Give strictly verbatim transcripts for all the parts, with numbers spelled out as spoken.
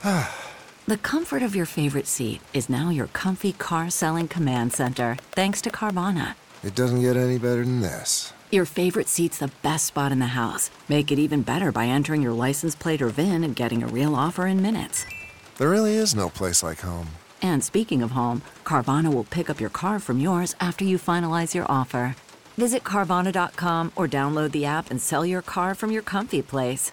The comfort of your favorite seat is now your comfy car selling command center, thanks to Carvana. It doesn't get any better than this. Your favorite seat's the best spot in the house. Make it even better by entering your license plate or V I N and getting a real offer in minutes. There really is no place like home. And speaking of home, Carvana will pick up your car from yours after you finalize your offer. Visit Carvana dot com or download the app and sell your car from your comfy place.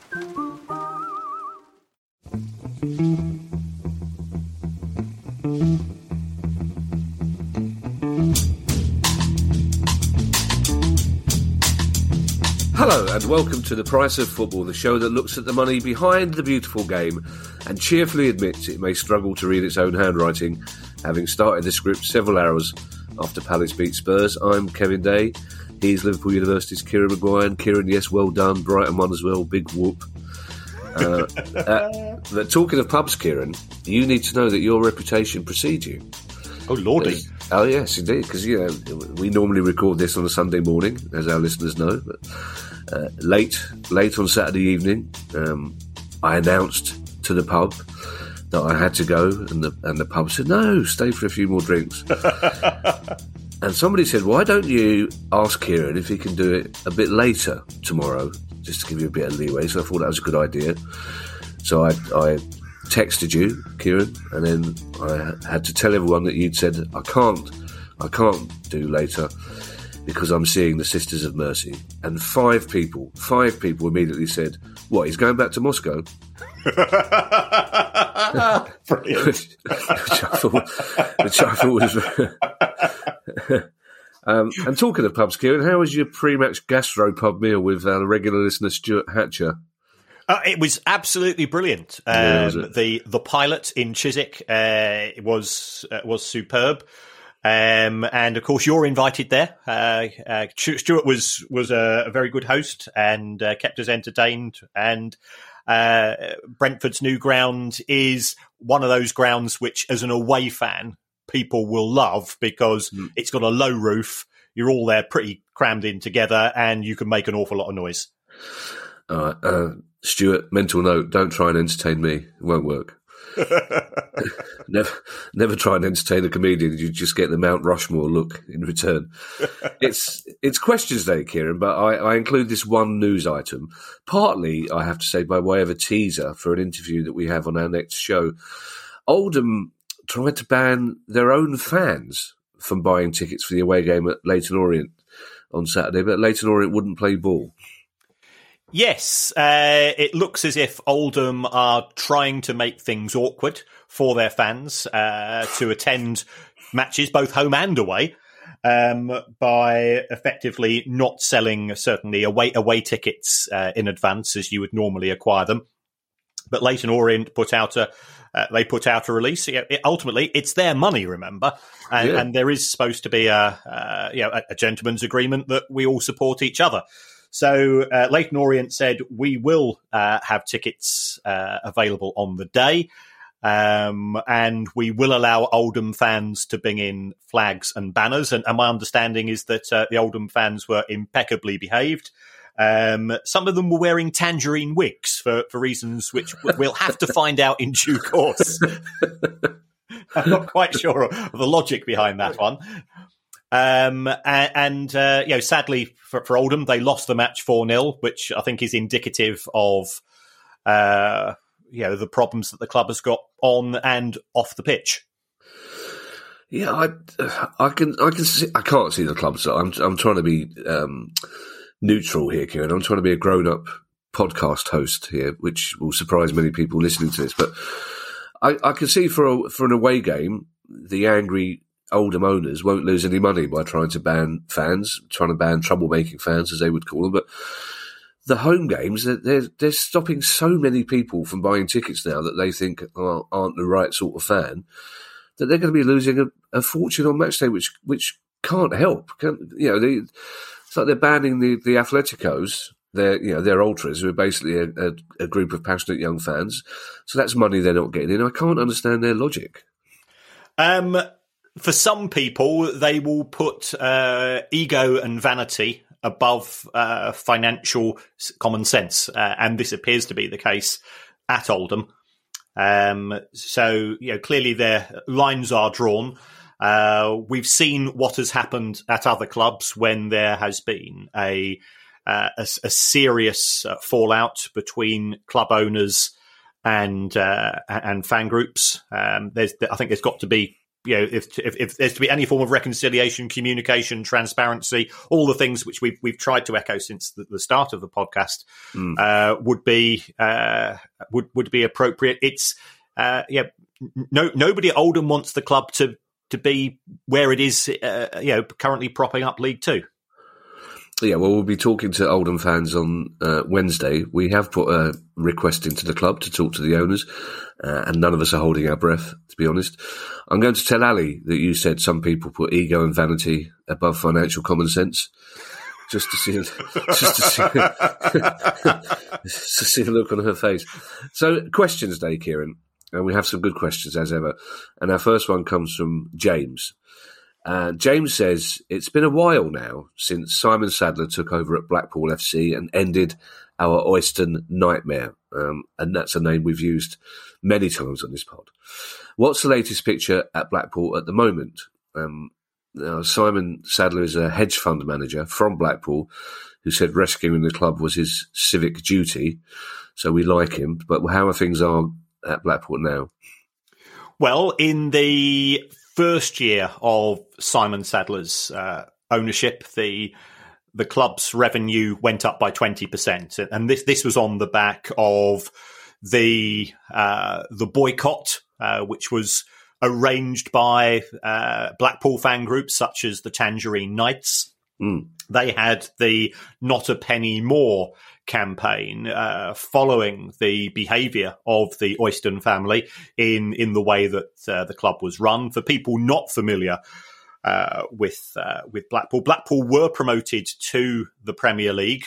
Hello and welcome to The Price of Football, the show that looks at the money behind the beautiful game and cheerfully admits it may struggle to read its own handwriting, having started the script several hours after Palace beat Spurs. I'm Kevin Day. He's Liverpool University's Kieran Maguire. And Kieran, yes, well done. Brighton won as well. Big whoop. Uh, uh, but talking of pubs, Kieran, you need to know that your reputation precedes you. Oh, lordy. Uh, oh, yes, indeed, because you know, we normally record this on a Sunday morning, as our listeners know. But uh, late late on Saturday evening, um, I announced to the pub that I had to go, and the, and the pub said, no, stay for a few more drinks. And somebody said, why don't you ask Kieran if he can do it a bit later tomorrow, just to give you a bit of leeway. So I thought that was a good idea. So I, I texted you, Kieran, and then I had to tell everyone that you'd said, I can't, I can't do later because I'm seeing the Sisters of Mercy. And five people, five people immediately said, what, he's going back to Moscow? Brilliant. which, which I thought, which I thought was... um, and talking of pubs, Kieran, how was your pre-match gastropub meal with uh, regular listener Stuart Hatcher? Uh, it was absolutely brilliant. Um, Yeah, was it? The the pilot in Chiswick uh, was uh, was superb, um, and of course you're invited there. Uh, uh, Stuart was was a, a very good host and uh, kept us entertained. And uh, Brentford's new ground is one of those grounds which, as an away fan, people will love because mm. it's got a low roof. You're all there pretty crammed in together, and you can make an awful lot of noise. All right, uh, Stuart, mental note, don't try and entertain me. It won't work. never never try and entertain a comedian. You just get the Mount Rushmore look in return. It's it's questions day, Kieran, but I, I include this one news item, partly, I have to say, by way of a teaser for an interview that we have on our next show. Oldham tried to ban their own fans from buying tickets for the away game at Leyton Orient on Saturday, but Leyton Orient wouldn't play ball. Yes, uh, it looks as if Oldham are trying to make things awkward for their fans uh, to attend matches, both home and away, um, by effectively not selling certainly away away tickets uh, in advance as you would normally acquire them. But Leyton Orient put out a uh, they put out a release. It, ultimately, it's their money, remember, and, yeah. and there is supposed to be a uh, you know a, a gentleman's agreement that we all support each other. So uh, Leyton Orient said, we will uh, have tickets uh, available on the day, um, and we will allow Oldham fans to bring in flags and banners. And, and my understanding is that uh, the Oldham fans were impeccably behaved. Um, some of them were wearing tangerine wigs for, for reasons which we'll have to find out in due course. I'm not quite sure of the logic behind that one. Um, and, and uh, you know, sadly for, for Oldham, they lost the match four nil, which I think is indicative of, uh, you know, the problems that the club has got on and off the pitch. Yeah, I, I can, I can see, I can't see the club. So I'm, I'm trying to be um, neutral here, Kieran. I'm trying to be a grown-up podcast host here, which will surprise many people listening to this. But I, I can see for a, for an away game, the angry Oldham owners won't lose any money by trying to ban fans, trying to ban troublemaking fans, as they would call them. But the home games, they're, they're stopping so many people from buying tickets now that they think oh, aren't the right sort of fan, that they're going to be losing a, a fortune on match day, which which can't help. Can't, you know, they, it's like they're banning the, the Atleticos. They're, you know, they're ultras who are basically a, a, a group of passionate young fans. So that's money they're not getting in. I can't understand their logic. Um. For some people, they will put uh, ego and vanity above uh, financial common sense, uh, and this appears to be the case at Oldham. Um, so, you know, clearly their lines are drawn. Uh, we've seen what has happened at other clubs when there has been a uh, a, a serious uh, fallout between club owners and uh, and fan groups. Um, there's, I think there's got to be, you know, if, if if there's to be any form of reconciliation, communication, transparency, all the things which we've we've tried to echo since the, the start of the podcast, mm. uh, would be uh, would would be appropriate. It's uh, yeah, no nobody at Oldham wants the club to to be where it is, uh, you know, currently propping up League Two. Yeah, well, we'll be talking to Oldham fans on uh, Wednesday. We have put a request into the club to talk to the owners, uh, and none of us are holding our breath, to be honest. I'm going to tell Ali that you said some people put ego and vanity above financial common sense, just to see, just to see, just to see the look on her face. So, questions day, Kieran, and we have some good questions as ever. And our first one comes from James. Uh, James says, it's been a while now since Simon Sadler took over at Blackpool F C and ended our Oyston nightmare. Um, and that's a name we've used many times on this pod. What's the latest picture at Blackpool at the moment? Um, now, Simon Sadler is a hedge fund manager from Blackpool who said rescuing the club was his civic duty. So we like him. But how are things are at Blackpool now? Well, in the first year of Simon Sadler's uh, ownership, the the club's revenue went up by twenty percent, and this this was on the back of the uh, the boycott, uh, which was arranged by uh, Blackpool fan groups such as the Tangerine Knights. Mm. They had the Not a Penny More campaign uh, following the behaviour of the Oyston family in in the way that uh, the club was run. For people not familiar uh, with uh, with Blackpool, Blackpool were promoted to the Premier League,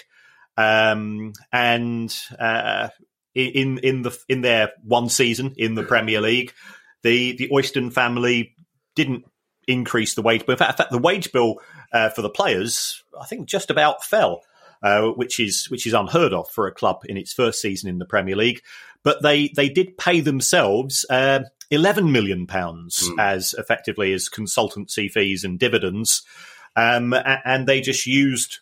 um, and uh, in in the in their one season in the Premier League, the the Oyston family didn't increase the wage bill. In fact, in fact the wage bill uh, for the players, I think, just about fell. Uh, which is which is unheard of for a club in its first season in the Premier League. But they they did pay themselves uh, eleven million pounds mm. as effectively as consultancy fees and dividends, um, and they just used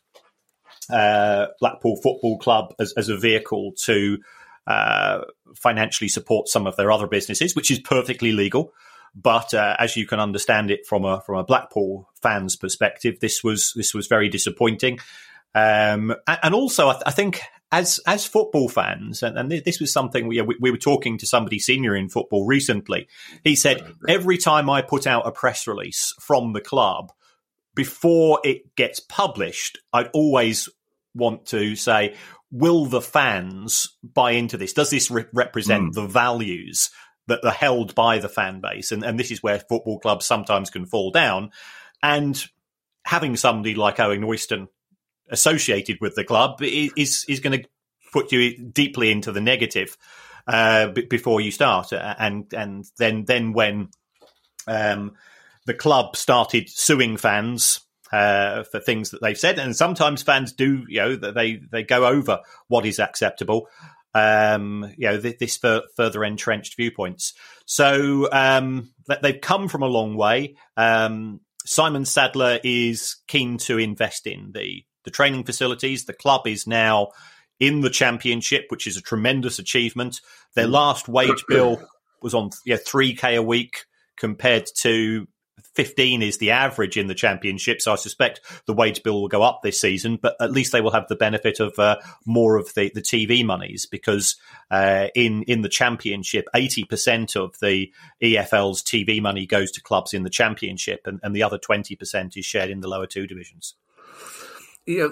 uh, Blackpool Football Club as, as a vehicle to uh, financially support some of their other businesses, which is perfectly legal. But uh, as you can understand it from a from a Blackpool fan's perspective, this was this was very disappointing. Um, and also, I, th- I think as as football fans, and, and this was something we, we were talking to somebody senior in football recently. He said, every time I put out a press release from the club, before it gets published, I'd always want to say, will the fans buy into this? Does this re- represent mm. the values that are held by the fan base? And, and this is where football clubs sometimes can fall down. And having somebody like Owen Oyston associated with the club is is going to put you deeply into the negative uh, b- before you start, and and then then when um, the club started suing fans uh, for things that they've said, and sometimes fans do, you know, that they they go over what is acceptable. Um, you know, th- this for further entrenched viewpoints. So um, they've come from a long way. Um, Simon Sadler is keen to invest in the the training facilities. The club is now in the Championship, which is a tremendous achievement. Their last wage bill was on yeah, three K a week compared to fifteen is the average in the Championship. So I suspect the wage bill will go up this season, but at least they will have the benefit of uh, more of the, the T V monies, because uh, in, in the Championship, eighty percent of the E F L's T V money goes to clubs in the Championship, and, and the other twenty percent is shared in the lower two divisions. Yeah,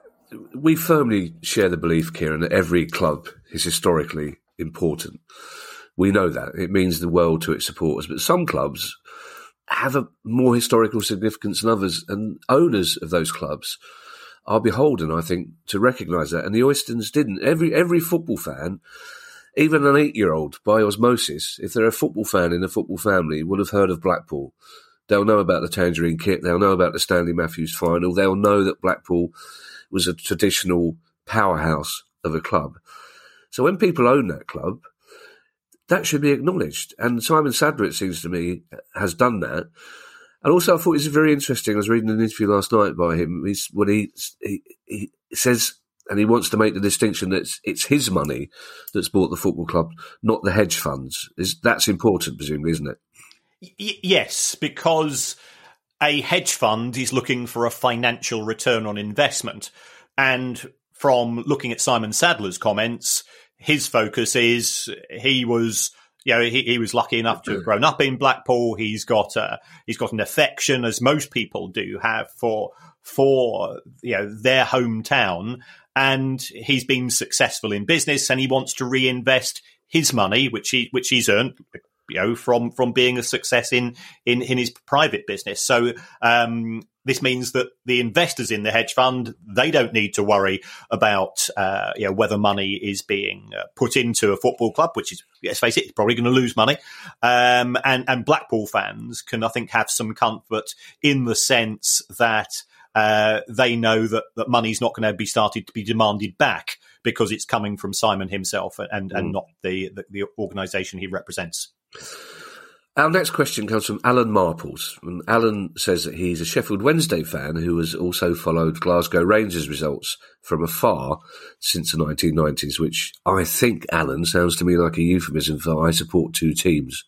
we firmly share the belief, Kieran, that every club is historically important. We know that. It means the world to its supporters. But some clubs have a more historical significance than others, and owners of those clubs are beholden, I think, to recognise that. And the Oystons didn't. Every every football fan, even an eight-year-old, by osmosis, if they're a football fan in a football family, will have heard of Blackpool. They'll know about the Tangerine Kit. They'll know about the Stanley Matthews final. They'll know that Blackpool was a traditional powerhouse of a club. So when people own that club, that should be acknowledged. And Simon Sadler, it seems to me, has done that. And also, I thought it was very interesting. I was reading an interview last night by him. He's, when he, he he says, and he wants to make the distinction that it's, it's his money that's bought the football club, not the hedge funds. Is that's important, presumably, isn't it? Y- yes, because a hedge fund is looking for a financial return on investment. And from looking at Simon Sadler's comments, his focus is he was, you know, he, he was lucky enough to have grown up in Blackpool. He's got a, he's got an affection, as most people do have, for for you know their hometown, and he's been successful in business, and he wants to reinvest his money, which he which he's earned, you know, from from being a success in in, in his private business. So um, this means that the investors in the hedge fund, they don't need to worry about uh, you know whether money is being uh, put into a football club, which is, let's face it, it's probably going to lose money. Um, and and Blackpool fans can, I think, have some comfort in the sense that uh, they know that that money's not going to be started to be demanded back because it's coming from Simon himself and, and mm. not the, the, the organisation he represents. Our next question comes from Alan Marples. And Alan says that he's a Sheffield Wednesday fan who has also followed Glasgow Rangers results from afar since the nineteen nineties, which I think, Alan, sounds to me like a euphemism for I support two teams.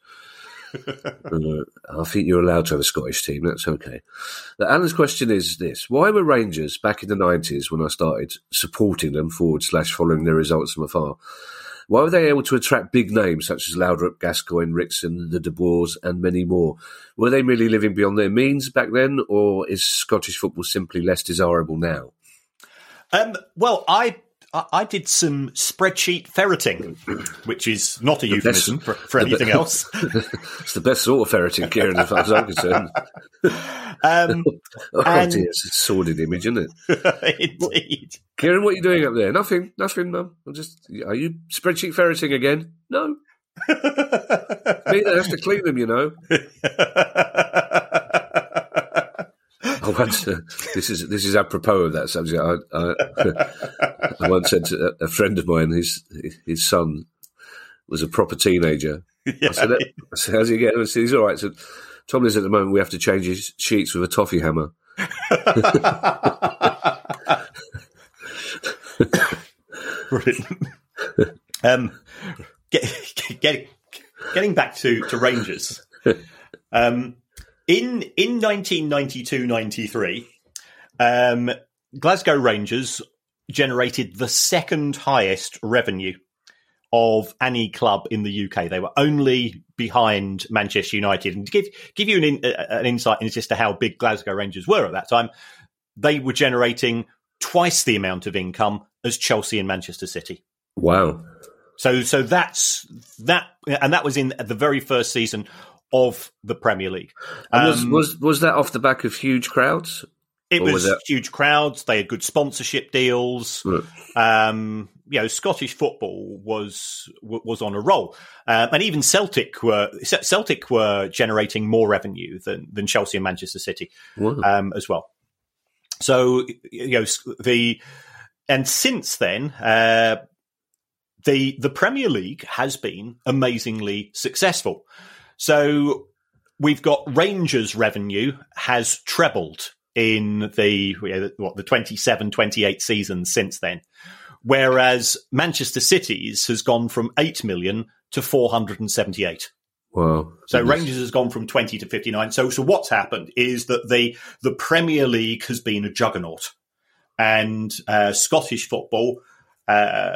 uh, I think you're allowed to have a Scottish team. That's okay. Now, Alan's question is this. Why were Rangers back in the nineties, when I started supporting them forward slash following their results from afar, why were they able to attract big names such as Laudrup, Gascoigne, Ritson, the De Boers and many more? Were they merely living beyond their means back then, or is Scottish football simply less desirable now? Um, well, I I did some spreadsheet ferreting, which is not a the euphemism best, for, for anything be- else. It's the best sort of ferreting, Kieran, as far as I'm concerned. Um, oh, and... dear, it's a sordid image, isn't it? Indeed. Kieran, what are you doing up there? Nothing, nothing, Mum. I'm just, are you spreadsheet ferreting again? No. Me that has to clean them, you know. I once, uh, this is this is apropos of that subject. I, I, I once said to a, a friend of mine, his his son was a proper teenager. Yeah. I, said, I said, how's he getting? I said, he's all right. So Tom is at the moment, we have to change his sheets with a toffee hammer. Brilliant. Um, get, get, getting back to, to Rangers. Um, In in nineteen ninety-two ninety-three, um, Glasgow Rangers generated the second highest revenue of any club in the U K. They were only behind Manchester United. And to give give you an, in, uh, an insight into just to how big Glasgow Rangers were at that time, they were generating twice the amount of income as Chelsea and Manchester City. Wow! So so that's that, and that was in the very first season of the Premier League. And was, um, was was that off the back of huge crowds? It was, was it... huge crowds. They had good sponsorship deals. Mm. Um, you know, Scottish football was was on a roll, um, and even Celtic were Celtic were generating more revenue than than Chelsea and Manchester City wow. um, as well. So you know the and since then. Uh, the the Premier League has been amazingly successful. So we've got Rangers' revenue has trebled in the you know, what the twenty-seven twenty-eight season since then, whereas Manchester City's has gone from eight million to four hundred seventy-eight. Wow! So Goodness. Rangers has gone from twenty to fifty-nine. So so what's happened is that the the Premier League has been a juggernaut, and uh, Scottish football uh,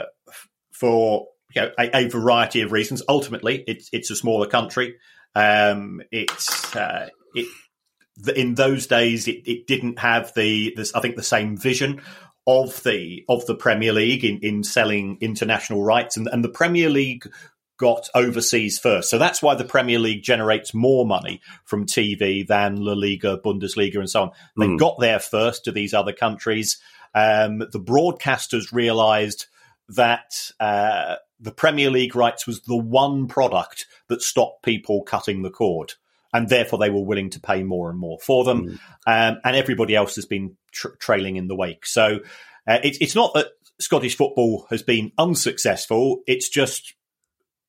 for you know, a, a variety of reasons. Ultimately, it's it's a smaller country. Um, it's uh, it in those days it, it didn't have the this, I think the same vision of the of the Premier League in, in selling international rights, and, and the Premier League got overseas first. So that's why the Premier League generates more money from T V than La Liga, Bundesliga, and so on. They mm. got there first to these other countries. Um, the broadcasters realised that uh, the Premier League rights was the one product that stopped people cutting the cord, and therefore they were willing to pay more and more for them. Mm. Um, and everybody else has been tra- trailing in the wake. So uh, it's it's not that Scottish football has been unsuccessful. It's just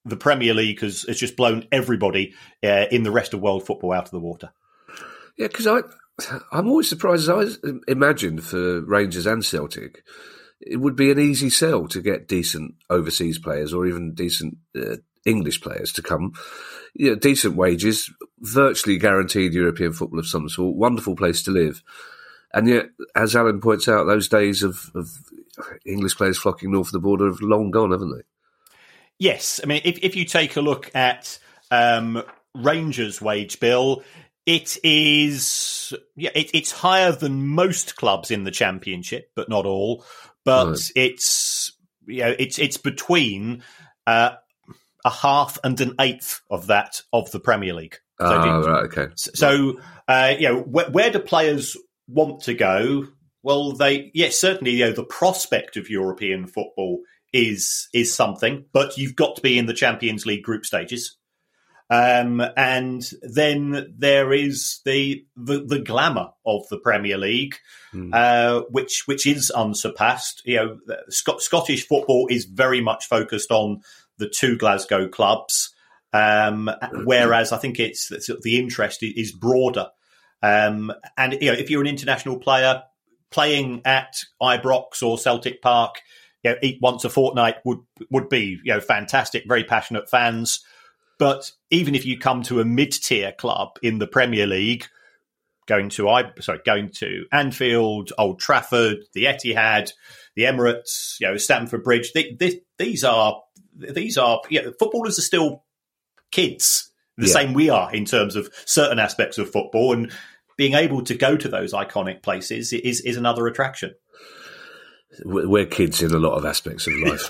the Premier League has, has just blown everybody uh, in the rest of world football out of the water. Yeah, because I, I'm always surprised. As I imagined for Rangers and Celtic, it would be an easy sell to get decent overseas players or even decent uh, English players to come. You know, decent wages, virtually guaranteed European football of some sort, wonderful place to live. And yet, as Alan points out, those days of, of English players flocking north of the border have long gone, haven't they? Yes. I mean, if, if you take a look at um, Rangers' wage bill, it is yeah, it, it's higher than most clubs in the Championship, but not all. But right. it's you know, it's it's between uh, a half and an eighth of that of the Premier League. So, oh, right, okay. So, uh, you know, where, where do players want to go? Well, they yes, certainly. You know, the prospect of European football is is something, but you've got to be in the Champions League group stages. Um, and then there is the, the the glamour of the Premier League, mm. uh, which which is unsurpassed. You know, Sc- Scottish football is very much focused on the two Glasgow clubs, um, whereas I think it's, it's the interest is broader. Um, and you know, if you're an international player playing at Ibrox or Celtic Park, you know, once a fortnight would would be you know fantastic. Very passionate fans. But even if you come to a mid-tier club in the Premier League, going to I sorry, going to Anfield, Old Trafford, the Etihad, the Emirates, you know, Stamford Bridge, they, they, these are these are you know, footballers are still kids, the yeah. same we are in terms of certain aspects of football, and being able to go to those iconic places is is another attraction. We're kids in a lot of aspects of life.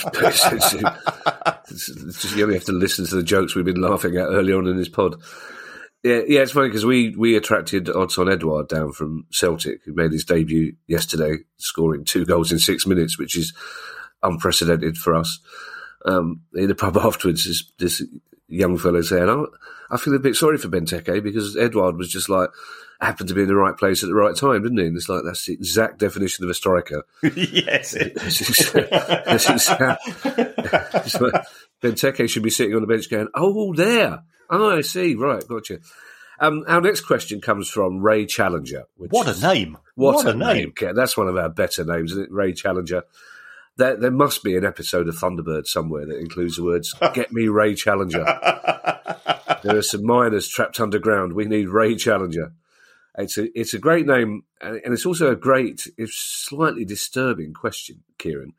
It's just, you only have to listen to the jokes we've been laughing at early on in this pod. Yeah, yeah, it's funny because we, we attracted Odsonne Edouard down from Celtic, who made his debut yesterday, scoring two goals in six minutes, which is unprecedented for us. Um, in the pub afterwards, this, this young fellow saying, oh, I feel a bit sorry for Benteke because Edouard was just like, happened to be in the right place at the right time, didn't he? And it's like, that's the exact definition of a striker. Yes. That's exact. Benteke should be sitting on the bench going, oh, there. Oh, I see. Right, gotcha. Um, our next question comes from Ray Challenger. Which what a name. What, what a, a name. name. That's one of our better names, isn't it? Ray Challenger. There, there must be an episode of Thunderbird somewhere that includes the words, get me Ray Challenger. There are some miners trapped underground. We need Ray Challenger. It's a it's a great name, and it's also a great, if slightly disturbing question, Kieran.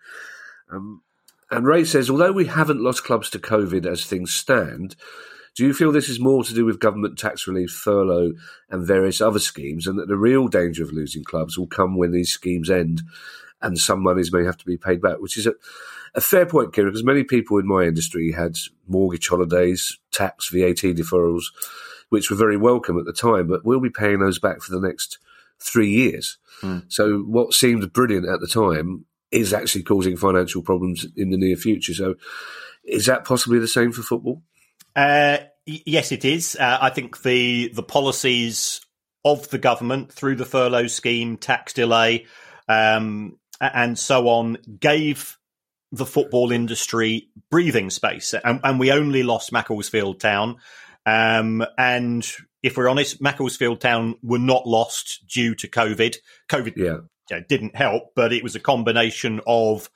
Um, and Ray says, although we haven't lost clubs to COVID as things stand, do you feel this is more to do with government tax relief, furlough, and various other schemes, and that the real danger of losing clubs will come when these schemes end and some monies may have to be paid back? Which is a, a fair point, Kieran, because many people in my industry had mortgage holidays, tax, V A T deferrals, which were very welcome at the time, but we'll be paying those back for the next three years. Mm. So what seemed brilliant at the time is actually causing financial problems in the near future. So is that possibly the same for football? Uh, y- yes, it is. Uh, I think the the policies of the government through the furlough scheme, tax delay, um, and so on, gave the football industry breathing space. And, and we only lost Macclesfield Town. Um, and if we're honest, Macclesfield Town were not lost due to COVID. COVID yeah. you know, didn't help, but it was a combination of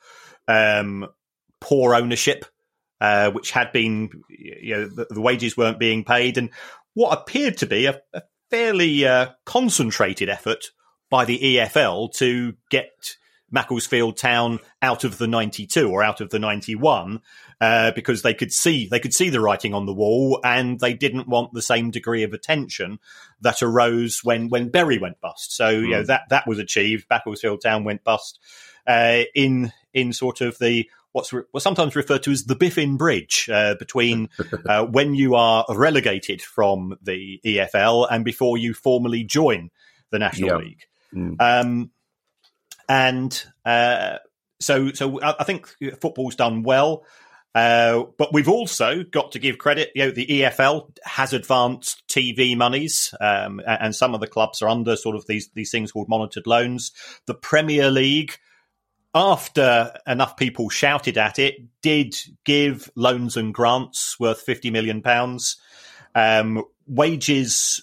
um, poor ownership, uh, which had been, you know, the, the wages weren't being paid, and what appeared to be a, a fairly uh, concentrated effort by the E F L to get Macclesfield Town out of the ninety-two or out of the ninety-one, uh, because they could see they could see the writing on the wall, and they didn't want the same degree of attention that arose when when Bury went bust. So mm. you know that that was achieved. Macclesfield Town went bust uh, in in sort of the what's re- what's sometimes referred to as the Biffin Bridge uh, between uh, when you are relegated from the E F L and before you formally join the National yeah. League. Mm. Um, And uh, so, so I think football's done well, uh, but we've also got to give credit. You know, the E F L has advanced T V monies, um, and some of the clubs are under sort of these these things called monitored loans. The Premier League after enough people shouted at it, did give loans and grants worth fifty million pounds. Um, wages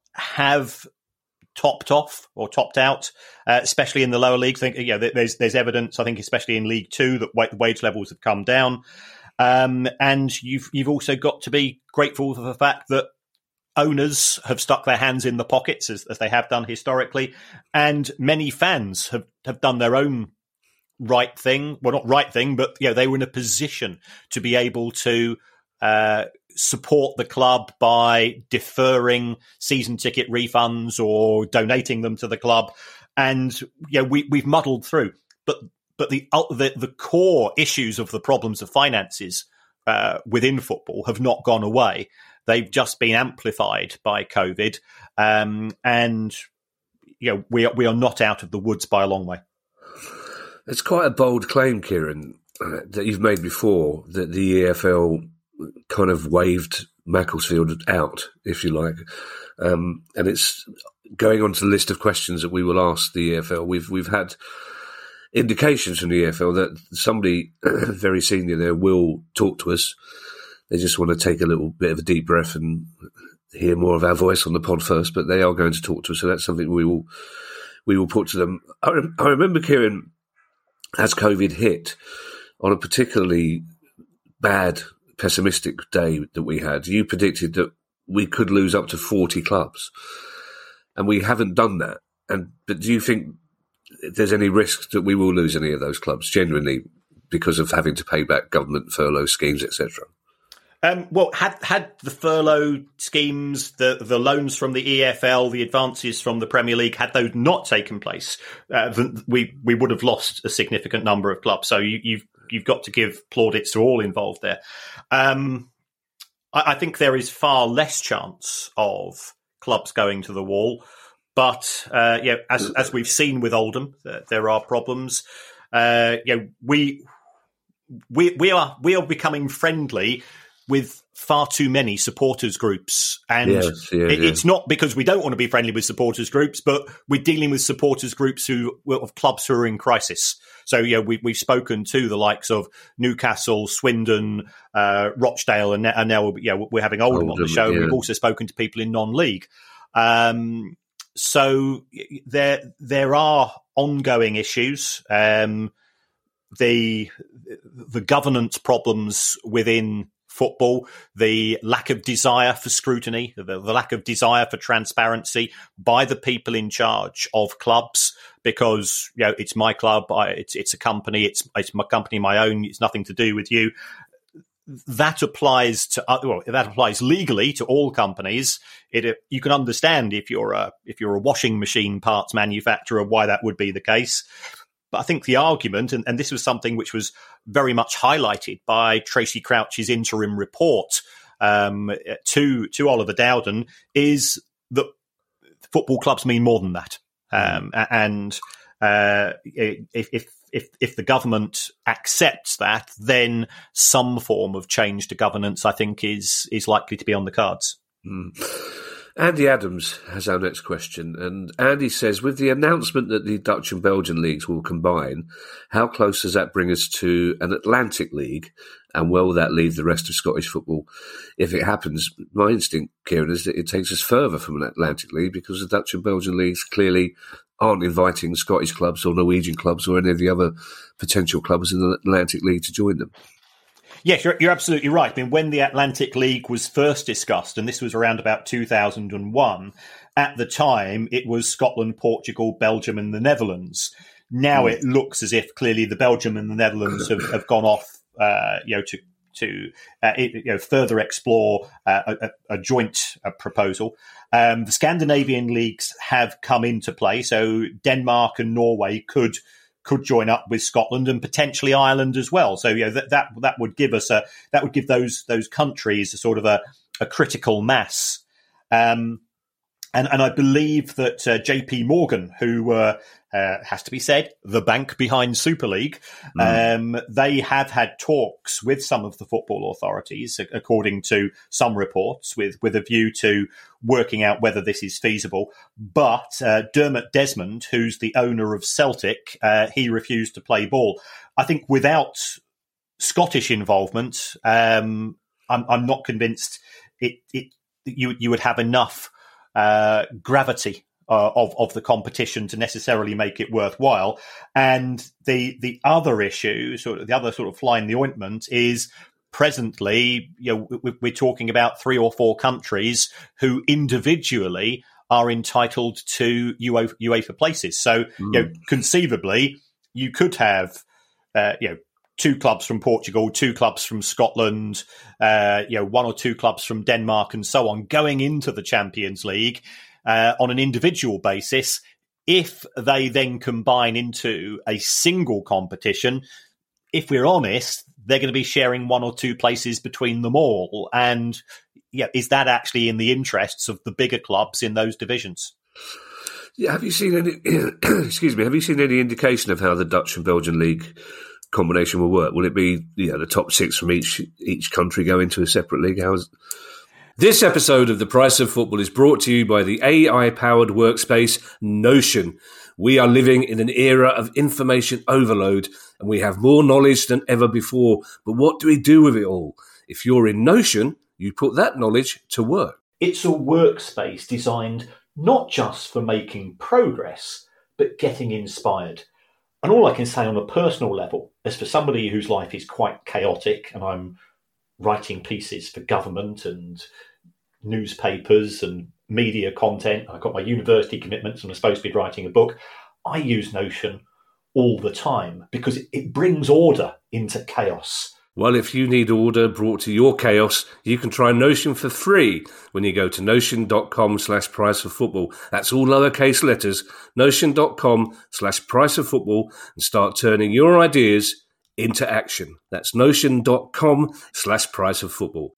have topped off or topped out, uh, especially in the lower leagues. I think, you know, there's there's evidence, I think, especially in League Two, that wa- wage levels have come down. Um, and you've you've also got to be grateful for the fact that owners have stuck their hands in the pockets, as, as they have done historically, and many fans have, have done their own right thing. Well, not right thing, but you know, they were in a position to be able to uh, support the club by deferring season ticket refunds or donating them to the club. And you know, we, we've muddled through. But but the, the the core issues of the problems of finances uh, within football have not gone away. They've just been amplified by COVID, um, and you know, we are, we are not out of the woods by a long way. It's quite a bold claim, Kieran, uh, that you've made before, that the E F L kind of waved Macclesfield out, if you like, um, and it's going on to the list of questions that we will ask the E F L. We've we've had indications from the E F L that somebody very senior there will talk to us. They just want to take a little bit of a deep breath and hear more of our voice on the pod first, but they are going to talk to us, so that's something we will we will put to them. I, rem- I remember, Kieran, as COVID hit, on a particularly bad, pessimistic day that we had, you predicted that we could lose up to forty clubs, and we haven't done that. And but do you think there's any risk that we will lose any of those clubs, genuinely, because of having to pay back government furlough schemes, et cetera? Um, well, had had the furlough schemes, the the loans from the E F L, the advances from the Premier League, had those not taken place, uh, we we would have lost a significant number of clubs. So you, you've you've got to give plaudits to all involved there. Um, I, I think there is far less chance of clubs going to the wall, but uh, yeah, as as we've seen with Oldham, uh, there are problems. Uh, you know, we we we are we are becoming friendly with far too many supporters groups. And yes, yeah, it, yeah. it's not because we don't want to be friendly with supporters groups, but we're dealing with supporters groups who of clubs who are in crisis. So, yeah, we, we've spoken to the likes of Newcastle, Swindon, uh, Rochdale, and, and now yeah, we're having Oldham, Oldham on the show. Yeah. We've also spoken to people in non-league. Um, so there, there are ongoing issues. Um, the, the governance problems within football, the lack of desire for scrutiny, the, the lack of desire for transparency by the people in charge of clubs, because you know it's my club, I, it's it's a company, it's it's my company, my own. It's nothing to do with you. That applies to well, that applies legally to all companies. It you can understand if you're a if you're a washing machine parts manufacturer why that would be the case. But I think the argument, and, and this was something which was very much highlighted by Tracy Crouch's interim report um, to to Oliver Dowden, is that football clubs mean more than that. Um, and uh, if, if if if the government accepts that, then some form of change to governance, I think, is is likely to be on the cards. Mm. Andy Adams has our next question, and Andy says, with the announcement that the Dutch and Belgian leagues will combine, how close does that bring us to an Atlantic League, and where will that leave the rest of Scottish football if it happens? My instinct, Kieran, is that it takes us further from an Atlantic League, because the Dutch and Belgian leagues clearly aren't inviting Scottish clubs or Norwegian clubs or any of the other potential clubs in the Atlantic League to join them. Yes, you're, you're absolutely right. I mean, when the Atlantic League was first discussed, and this was around about two thousand one, at the time it was Scotland, Portugal, Belgium and the Netherlands. Now mm. it looks as if clearly the Belgium and the Netherlands have, have gone off, uh, you know, to to uh, you know further explore uh, a, a joint uh, proposal. Um, the Scandinavian leagues have come into play, so Denmark and Norway could. could join up with Scotland and potentially Ireland as well. So, you know, that, that, that would give us a, that would give those, those countries a sort of a, a critical mass. Um, and, and I believe that uh, J P Morgan, who, uh, uh, has to be said, the bank behind Super League, mm. um, they have had talks with some of the football authorities, according to some reports, with, with a view to working out whether this is feasible. But uh, Dermot Desmond, who's the owner of Celtic, uh, he refused to play ball. I think without Scottish involvement, um, I'm, I'm not convinced it, it you you would have enough uh, gravity uh, of of the competition to necessarily make it worthwhile. And the the other issue, sort of the other sort of fly in the ointment, is presently, you know, we're talking about three or four countries who individually are entitled to UEFA, UEFA places. So, mm. you know, conceivably, you could have, uh, you know. two clubs from Portugal, two clubs from Scotland, uh, you know, one or two clubs from Denmark and so on going into the Champions League uh, on an individual basis. If they then combine into a single competition, if we're honest, they're going to be sharing one or two places between them all. And yeah, is that actually in the interests of the bigger clubs in those divisions? Yeah, have you seen any, excuse me, have you seen any indication of how the Dutch and Belgian league combination will work? Will it be, you know, the top six from each each country go into a separate league? How's This episode of The Price of Football is brought to you by the A I-powered workspace Notion. We are living in an era of information overload, and we have more knowledge than ever before. But what do we do with it all? If you're in Notion, you put that knowledge to work. It's a workspace designed not just for making progress, but getting inspired. And all I can say on a personal level is, for somebody whose life is quite chaotic, and I'm writing pieces for government and newspapers and media content, I've got my university commitments and I'm supposed to be writing a book, I use Notion all the time because it brings order into chaos. Well, if you need order brought to your chaos, you can try Notion for free when you go to notion.com slash price of football. That's all lowercase letters, notion.com slash price of football, and start turning your ideas into action. That's notion.com slash price of football.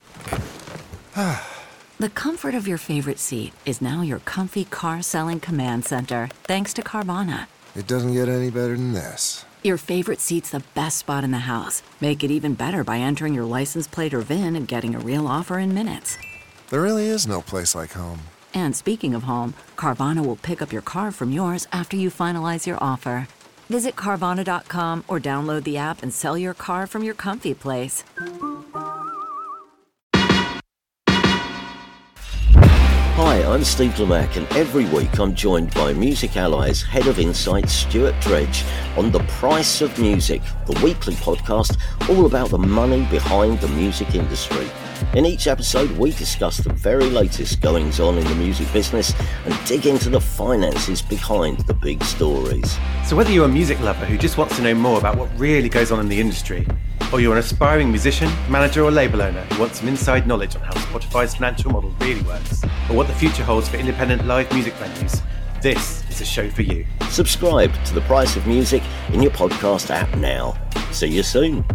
The comfort of your favorite seat is now your comfy car selling command center, thanks to Carvana. It doesn't get any better than this. Your favorite seat's the best spot in the house. Make it even better by entering your license plate or V I N and getting a real offer in minutes. There really is no place like home. And speaking of home, Carvana will pick up your car from yours after you finalize your offer. Visit Carvana dot com or download the app and sell your car from your comfy place. Hi, I'm Steve Lamack, and every week I'm joined by Music Ally's Head of Insight, Stuart Dredge, on The Price of Music, the weekly podcast all about the money behind the music industry. In each episode, we discuss the very latest goings-on in the music business and dig into the finances behind the big stories. So whether you're a music lover who just wants to know more about what really goes on in the industry, or you're an aspiring musician, manager or label owner who wants some inside knowledge on how Spotify's financial model really works, or what the future holds for independent live music venues, this is a show for you. Subscribe to The Price of Music in your podcast app now. See you soon.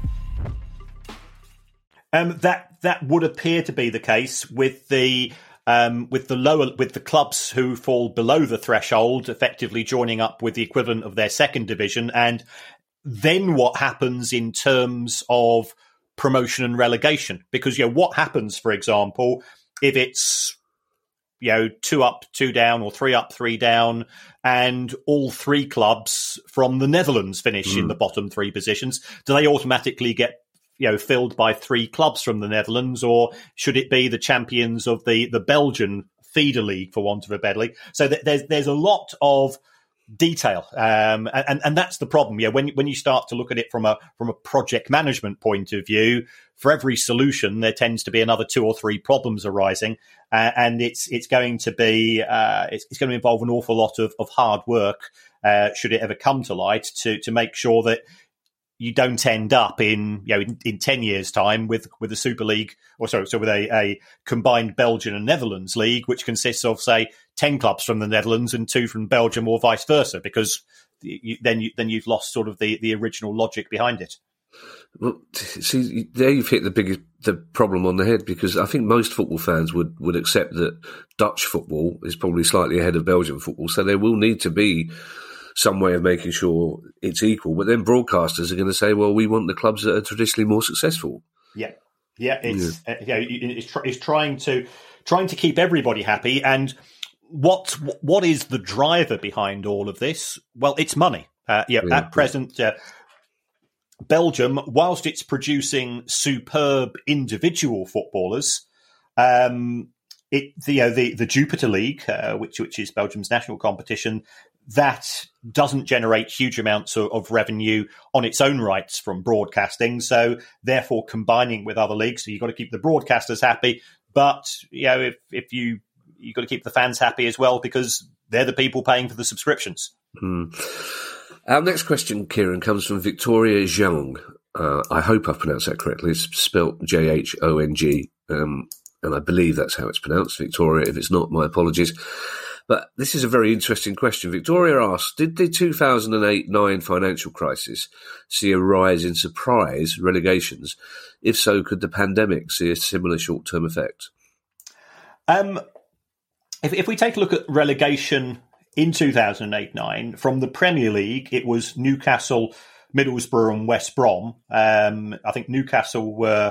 Um, that that would appear to be the case with the um, with the lower with the clubs who fall below the threshold, effectively joining up with the equivalent of their second division. And then what happens in terms of promotion and relegation? Because, you know, what happens, for example, if it's, you know, two up, two down, or three up, three down, and all three clubs from the Netherlands finish mm. in the bottom three positions? Do they automatically get, you know, filled by three clubs from the Netherlands, or should it be the champions of the, the Belgian feeder league, for want of a better league? So th- there's there's a lot of detail, um, and and that's the problem. Yeah, when when you start to look at it from a from a project management point of view, for every solution there tends to be another two or three problems arising, uh, and it's it's going to be uh, it's, it's going to involve an awful lot of, of hard work, uh, should it ever come to light, to to make sure that you don't end up in, you know, in, in ten years' time with, with a Super League, or sorry, so with a, a combined Belgian and Netherlands league, which consists of, say, ten clubs from the Netherlands and two from Belgium, or vice versa, because you, then you then you've lost sort of the, the original logic behind it. Well, see, there you've hit the biggest the problem on the head, because I think most football fans would, would accept that Dutch football is probably slightly ahead of Belgian football, so there will need to be some way of making sure it's equal. But then broadcasters are going to say, well, we want the clubs that are traditionally more successful. Yeah, yeah, it's yeah. Uh, you know, it's, tr- it's trying to trying to keep everybody happy. And what what is the driver behind all of this? Well, it's money. Uh, yeah, yeah, at present, uh, Belgium, whilst it's producing superb individual footballers, um, it the, you know, the the Jupiter League, uh, which which is Belgium's national competition, that doesn't generate huge amounts of, of revenue on its own rights from broadcasting. So therefore, combining with other leagues, so you've got to keep the broadcasters happy, but you know, if if you you've got to keep the fans happy as well, because they're the people paying for the subscriptions. Hmm. Our next question, Kieran, comes from Victoria Zhang. Uh, I hope I've pronounced that correctly. It's spelt J H O N G, um, and I believe that's how it's pronounced, Victoria. If it's not, my apologies. But this is a very interesting question. Victoria asks, did the two thousand eight nine financial crisis see a rise in surprise relegations? If so, could the pandemic see a similar short-term effect? Um, if, if we take a look at relegation in two thousand eight nine, from the Premier League, it was Newcastle, Middlesbrough and West Brom. Um, I think Newcastle were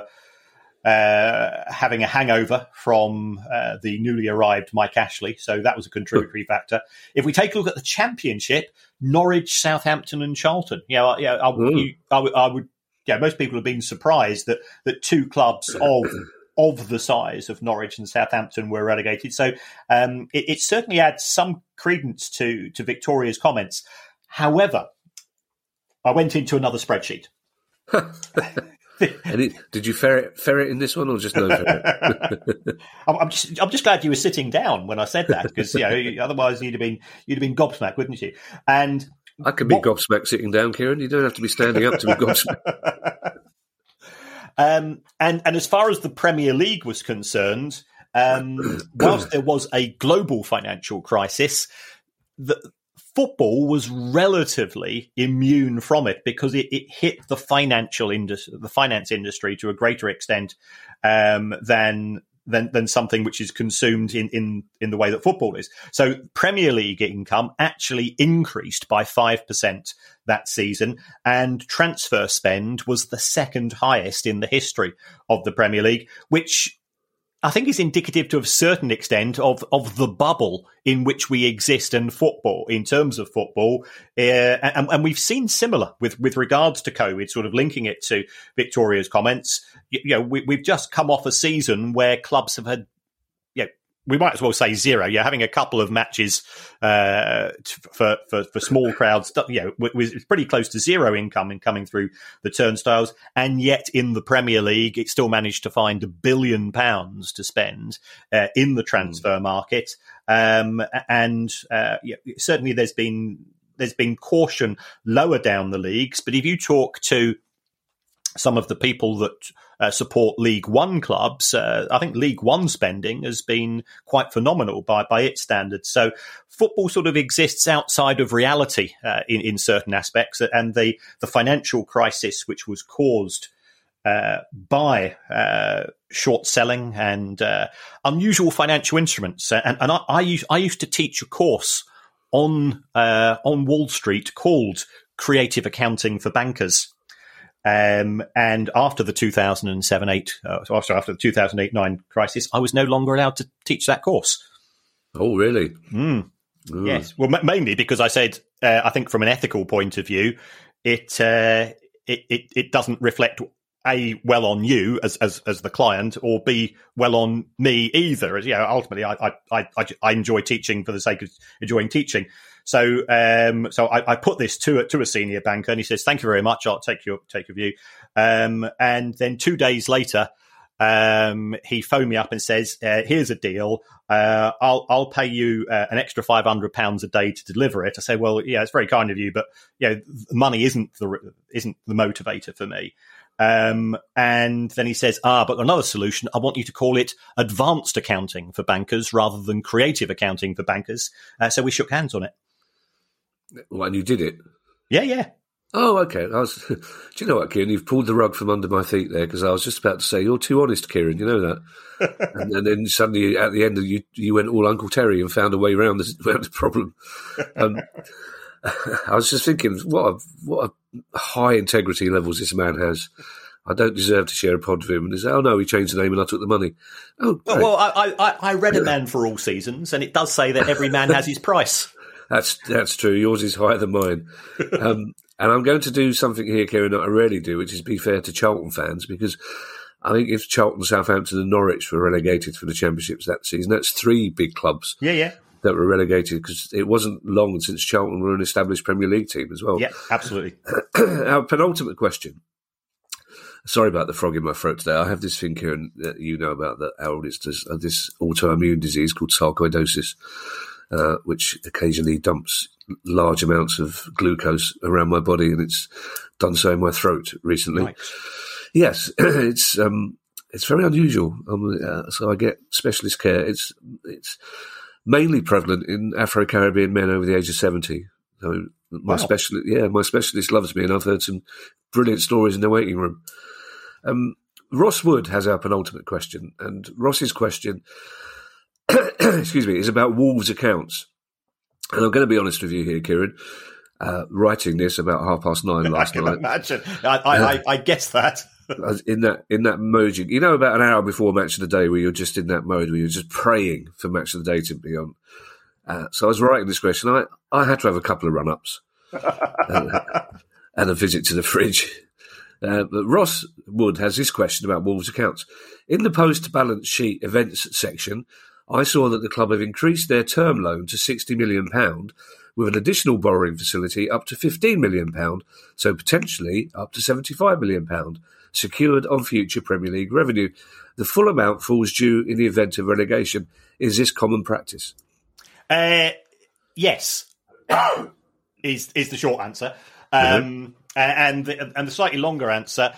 uh, having a hangover from uh, the newly arrived Mike Ashley, so that was a contributory factor. If we take a look at the Championship, Norwich, Southampton and Charlton. You know, you know I, you, I, I would, yeah, most people have been surprised that, that two clubs of of the size of Norwich and Southampton were relegated. So um, it, it certainly adds some credence to, to Victoria's comments. However, I went into another spreadsheet. And it, did you ferret, ferret in this one or just no ferret? I'm, I'm just I'm just glad you were sitting down when I said that, because you know, otherwise you'd have been you'd have been gobsmacked, wouldn't you? And I could be what, gobsmacked sitting down, Kieran. You don't have to be standing up to be gobsmacked. Um, and, and as far as the Premier League was concerned, um, whilst there was a global financial crisis, the football was relatively immune from it, because it, it hit the financial industry, the finance industry, to a greater extent um, than than than something which is consumed in, in, in the way that football is. So Premier League income actually increased by five percent that season, and transfer spend was the second highest in the history of the Premier League, which I think is indicative to a certain extent of, of the bubble in which we exist in football, in terms of football. Uh, and, and we've seen similar with, with regards to COVID, sort of linking it to Victoria's comments. You, you know, we, we've just come off a season where clubs have had, you know, we might as well say zero. You're having a couple of matches uh, for, for for small crowds. You know, it's pretty close to zero income in coming through the turnstiles, and yet in the Premier League, it still managed to find a billion pounds to spend uh, in the transfer market. Um, and uh, yeah, certainly, there's been there's been caution lower down the leagues. But if you talk to some of the people that uh, support League One clubs, uh, I think League One spending has been quite phenomenal by, by its standards. So football sort of exists outside of reality uh, in, in certain aspects. And the, the financial crisis, which was caused uh, by uh, short selling and uh, unusual financial instruments. And, and I, I, used, I used to teach a course on uh, on Wall Street called Creative Accounting for Bankers. Um, and after the two thousand seven eight, uh, after, after the two thousand eight nine crisis, I was no longer allowed to teach that course. Oh, really? Mm. Mm. Yes. Well, m- mainly because I said, uh, I think from an ethical point of view, it, uh, it, it, it doesn't reflect A, well on you as, as, as the client, or B, well on me either. As, you know, ultimately, I, I, I, I enjoy teaching for the sake of enjoying teaching. So, um, so I, I put this to a, to a senior banker, and he says, "Thank you very much. I'll take your take your view." Um, and then two days later, um, he phoned me up and says, uh, "Here's a deal. Uh, I'll I'll pay you uh, an extra five hundred pounds a day to deliver it." I say, "Well, yeah, it's very kind of you, but you know, money isn't the isn't the motivator for me." Um, and then he says, "Ah, but another solution. I want you to call it advanced accounting for bankers rather than creative accounting for bankers." Uh, so we shook hands on it. Well, and you did it? Yeah, yeah. Oh, okay. I was. Do you know what, Kieran? You've pulled the rug from under my feet there, because I was just about to say, you're too honest, Kieran. You know that. and, and then suddenly, at the end, of you you went all Uncle Terry and found a way around the, around the problem. Um, I was just thinking, what a, what a high integrity levels this man has. I don't deserve to share a pod with him. And he said, oh, no, he changed the name and I took the money. Oh, well, well I, I, I read A Man for All Seasons, and it does say that every man has his price. That's that's true. Yours is higher than mine. Um, and I'm going to do something here, Kieran, that I rarely do, which is be fair to Charlton fans, because I think if Charlton, Southampton and Norwich were relegated for the Championships that season, that's three big clubs. Yeah, yeah. That were relegated, because it wasn't long since Charlton were an established Premier League team as well. Yeah, absolutely. Our penultimate question. Sorry about the frog in my throat today. I have this thing, Kieran, that you know about, that Harold, is this, uh, this autoimmune disease called sarcoidosis, uh, which occasionally dumps large amounts of glucose around my body, and it's done so in my throat recently. Right. Yes, it's um, it's very unusual. Um, uh, so I get specialist care. It's it's mainly prevalent in Afro-Caribbean men over the age of seventy. So my Wow. specialist, yeah, my specialist loves me, and I've heard some brilliant stories in the waiting room. Um, Ross Wood has our penultimate question, and Ross's question, excuse me, is about Wolves' accounts. And I'm going to be honest with you here, Kieran. Uh, writing this about half past nine last I can night. imagine. I, I, I, I guess that. in that in that mode, you, you know, about an hour before match of the day, where you're just in that mode where you're just praying for match of the day to be on. Uh, so I was writing this question. I, I had to have a couple of run-ups and, and a visit to the fridge. Uh, but Ross Wood has this question about Wolves' accounts. In the post-balance sheet events section, I saw that the club have increased their term loan to sixty million pounds with an additional borrowing facility up to fifteen million pounds, so potentially up to seventy-five million pounds, secured on future Premier League revenue. The full amount falls due in the event of relegation. Is this common practice? Uh, yes, is is the short answer. Um, mm-hmm. And the, and the slightly longer answer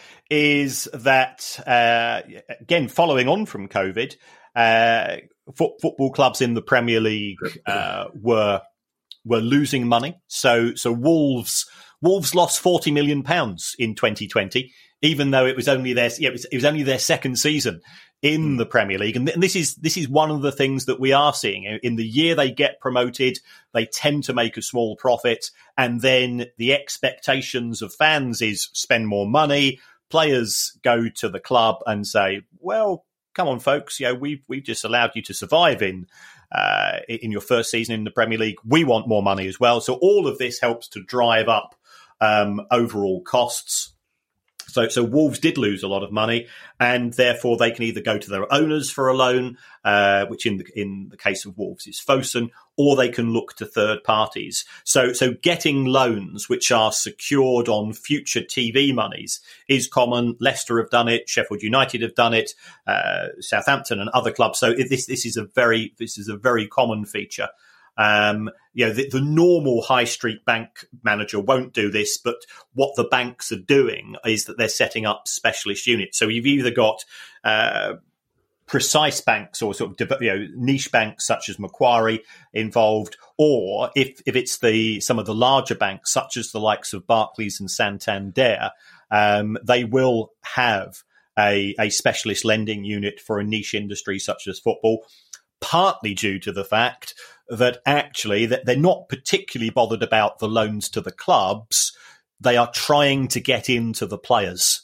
is that, uh, again, following on from COVID, uh, fo- football clubs in the Premier League uh, were were losing money. So so Wolves Wolves lost forty million pounds in twenty twenty, even though it was only their yeah, it was, it was only their second season in the Premier League. And, th- and this is this is one of the things that we are seeing. In the year they get promoted, they tend to make a small profit, and then the expectations of fans is spend more money. Players go to the club and say, well, come on, folks, you know, we've, we've just allowed you to survive in uh, in your first season in the Premier League. We want more money as well. So all of this helps to drive up um, overall costs. So, so Wolves did lose a lot of money, and therefore they can either go to their owners for a loan, uh, which in the, in the case of Wolves is Fosun, or they can look to third parties. So, so getting loans which are secured on future T V monies is common. Leicester have done it, Sheffield United have done it, uh, Southampton and other clubs. So this this is a very this is a very common feature. Um, you know, the, the normal high street bank manager won't do this, but what the banks are doing is that they're setting up specialist units. So you've either got uh, precise banks or sort of you know niche banks such as Macquarie involved, or if if it's the some of the larger banks such as the likes of Barclays and Santander, um, they will have a, a specialist lending unit for a niche industry such as football. Partly due to the fact that actually that they're not particularly bothered about the loans to the clubs. They are trying to get into the players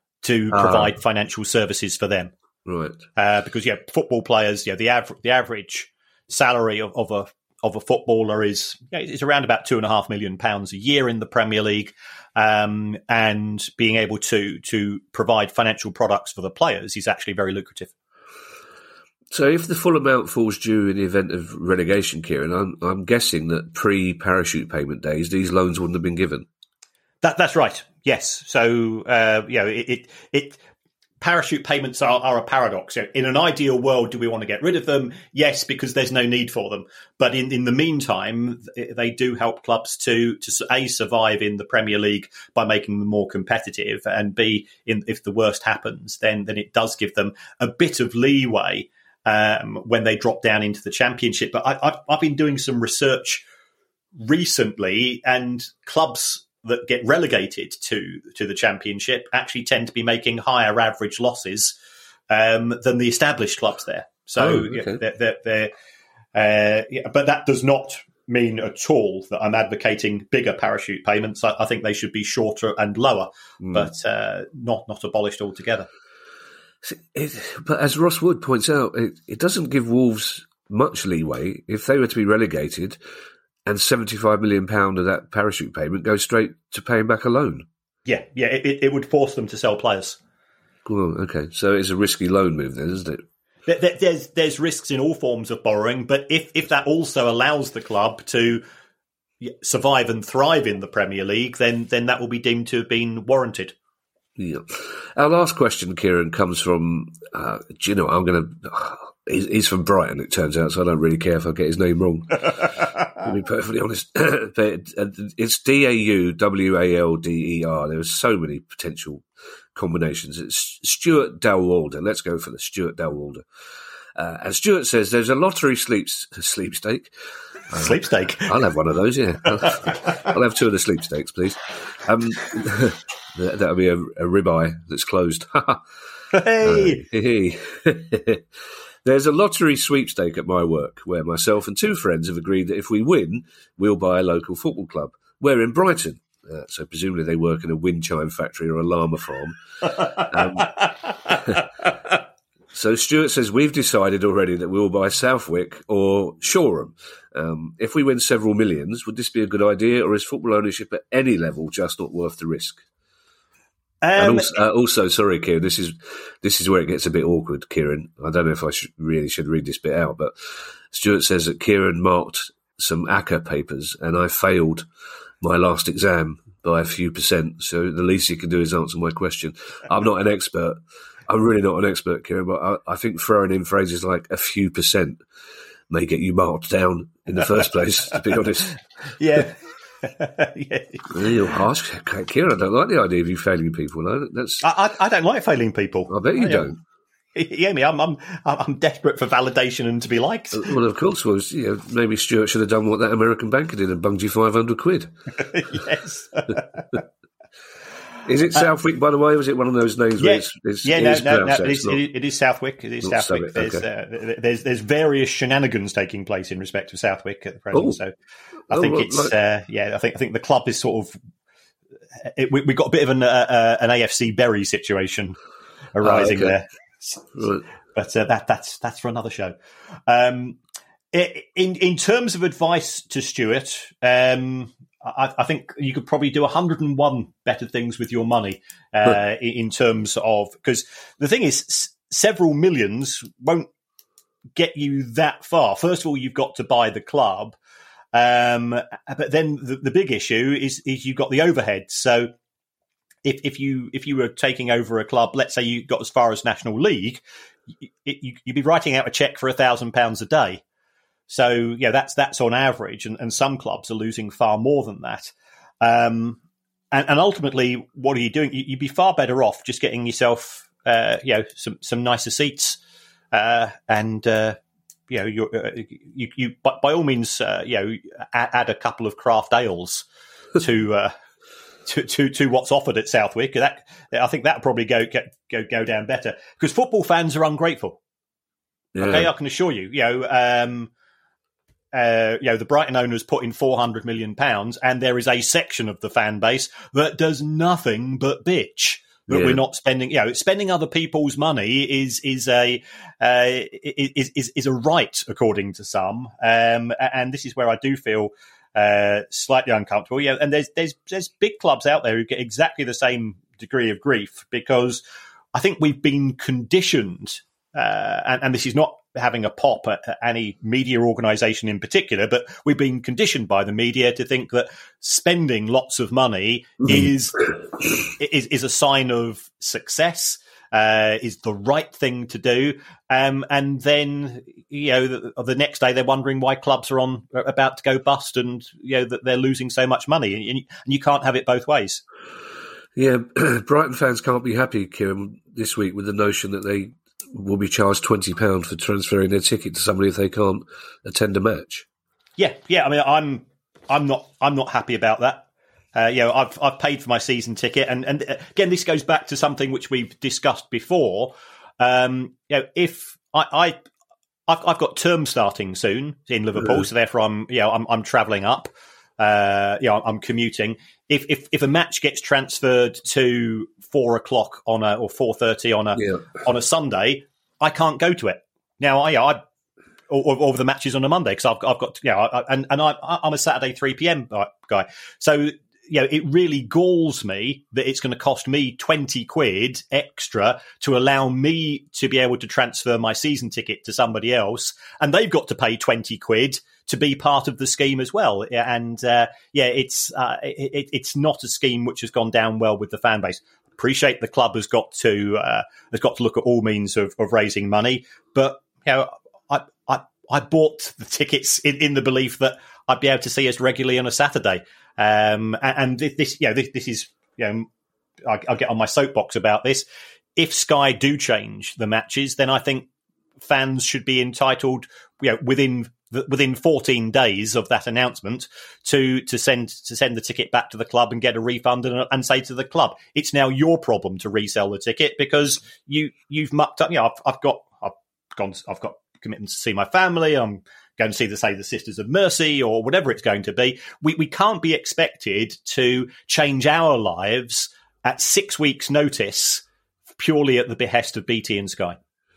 to Ah. provide financial services for them. Right. Uh, because yeah, football players, yeah, the average the average salary of, of a of a footballer is yeah, is around about two and a half million pounds a year in the Premier League, um, and being able to to provide financial products for the players is actually very lucrative. So if the full amount falls due in the event of relegation, Kieran, I'm, I'm guessing that pre-parachute payment days, these loans wouldn't have been given. That that's right. Yes. So uh, you know, it, it it parachute payments are, are a paradox. You know, in an ideal world, do we want to get rid of them? Yes, because there's no need for them. But in, in the meantime, they do help clubs to to a survive in the Premier League by making them more competitive, and b in, if the worst happens, then then it does give them a bit of leeway um, when they drop down into the Championship. But I, I've, I've been doing some research recently, and clubs that get relegated to to the Championship actually tend to be making higher average losses um, than the established clubs there. So, Oh, okay. yeah, they're, they're, they're, uh, yeah, but that does not mean at all that I'm advocating bigger parachute payments. I, I think they should be shorter and lower, mm. but uh, not not abolished altogether. It, but as Ross Wood points out, it, it doesn't give Wolves much leeway if they were to be relegated and seventy-five million pounds of that parachute payment goes straight to paying back a loan. Yeah, yeah, it, it would force them to sell players. Well, okay, so it's a risky loan move then, isn't it? There's there's risks in all forms of borrowing, but if, if that also allows the club to survive and thrive in the Premier League, then then that will be deemed to have been warranted. Yeah. Our last question, Kieran, comes from, uh, do you know, I'm going to, uh, he's, he's from Brighton, it turns out, so I don't really care if I get his name wrong. To be perfectly honest. But it's D A U W A L D E R. There are so many potential combinations. It's Stuart Dalwalder. Let's go for the Stuart Dalwalder. Uh, and Stuart says there's a lottery sleeps, sleepstake. Uh, sleepstake? I'll have one of those, yeah. I'll, I'll have two of the sleepstakes, please. Um, that'll be a, a ribeye that's closed. Hey! Uh, hey. There's a lottery sweepstake at my work where myself and two friends have agreed that if we win, we'll buy a local football club. We're in Brighton. Uh, so presumably they work in a wind chime factory or a llama farm. Um, so Stuart says, we've decided already that we'll buy Southwick or Shoreham. Um, if we win several millions, would this be a good idea, or is football ownership at any level just not worth the risk? Um, and also, uh, also, sorry, Kieran, this is this is where it gets a bit awkward, Kieran. I don't know if I should, really should read this bit out, but Stuart says that Kieran marked some A C C A papers and I failed my last exam by a few percent, so the least you can do is answer my question. I'm not an expert. I'm really not an expert, Kieran, but I, I think throwing in phrases like a few percent may get you marked down in the first place, to be honest. Yeah. Yeah. You're harsh, Kieran. I don't like the idea of you failing people. No? That's I, I don't like failing people. I bet you I, don't. Yeah, me. I'm, I'm, I'm desperate for validation and to be liked. Well, of course, was you know, maybe Stuart should have done what that American banker did and bunged you five hundred quid. Yes. Is it Southwick, uh, by the way? Was it one of those names? Yeah, where it's, it's, yeah, it no, is no, no. It is, not, it is Southwick. It is Southwick. There's, okay. uh, there's there's various shenanigans taking place in respect of Southwick at the present. Oh. So I oh, think well, it's like, uh, yeah. I think I think the club is sort of it, we we got a bit of an uh, uh, an A F C Bury situation arising oh, okay. there. Right. But uh, that that's that's for another show. Um, in in terms of advice to Stuart, um, I, I think you could probably do one hundred and one better things with your money uh, in terms of, because the thing is, s- several millions won't get you that far. First of all, you've got to buy the club, um, but then the, the big issue is is you've got the overhead. So if if you if you were taking over a club, let's say you got as far as National League, it, you, you'd be writing out a cheque for a thousand pounds a day. So yeah, that's that's on average, and, and some clubs are losing far more than that. Um, and, and ultimately, what are you doing? You, you'd be far better off just getting yourself, uh, you know, some some nicer seats, uh, and uh, you know, you're, uh, you you by, by all means, uh, you know, add, add a couple of craft ales to. Uh, To, to to what's offered at Southwick, that I think that would probably go get, go go down better, because football fans are ungrateful. Yeah. Okay, I can assure you. You know, um, uh, you know, the Brighton owners put in four hundred million pounds, and there is a section of the fan base that does nothing but bitch that yeah. we're not spending. You know, spending other people's money is is a uh, is, is is a right, according to some, um, and this is where I do feel. Uh, slightly uncomfortable, yeah. And there's there's there's big clubs out there who get exactly the same degree of grief, because I think we've been conditioned, uh, and, and this is not having a pop at, at any media organisation in particular, but we've been conditioned by the media to think that spending lots of money is is is a sign of success. Uh, is the right thing to do, um, and then you know the, the next day they're wondering why clubs are on are about to go bust, and you know that they're losing so much money, and, and you can't have it both ways. Yeah, Brighton fans can't be happy, Kieran, this week with the notion that they will be charged twenty pounds for transferring their ticket to somebody if they can't attend a match. Yeah, yeah. I mean, I'm I'm not I'm not happy about that. Uh, you know, I've I've paid for my season ticket, and, and again, this goes back to something which we've discussed before. Um, you know, if I, I I've, I've got term starting soon in Liverpool, yeah. so therefore I'm, you know, I'm, I'm travelling up. Uh, you know, I'm commuting. If if if a match gets transferred to four o'clock on a or four thirty on a yeah. on a Sunday, I can't go to it. Now, I, I or, or the matches on a Monday because I've I've got you know, I, and and I, I'm a Saturday three p.m. guy, so you know it really galls me that it's going to cost me twenty quid extra to allow me to be able to transfer my season ticket to somebody else, and they've got to pay twenty quid to be part of the scheme as well. And uh, yeah, it's uh, it, it's not a scheme which has gone down well with the fan base. Appreciate the club has got to uh, has got to look at all means of, of raising money, but you know, I I, I bought the tickets in, in the belief that I'd be able to see us regularly on a Saturday. Um, and this, you know, this, this is, you know, I, I'll get on my soapbox about this. If Sky do change the matches, then I think fans should be entitled, you know, within within fourteen days of that announcement to to send to send the ticket back to the club and get a refund and, and say to the club, it's now your problem to resell the ticket because you you've mucked up. You know, I've, I've got I've gone I've got commitments to see my family. I'm going to see the say the Sisters of Mercy or whatever it's going to be. We we can't be expected to change our lives at six weeks' notice purely at the behest of B T and Sky.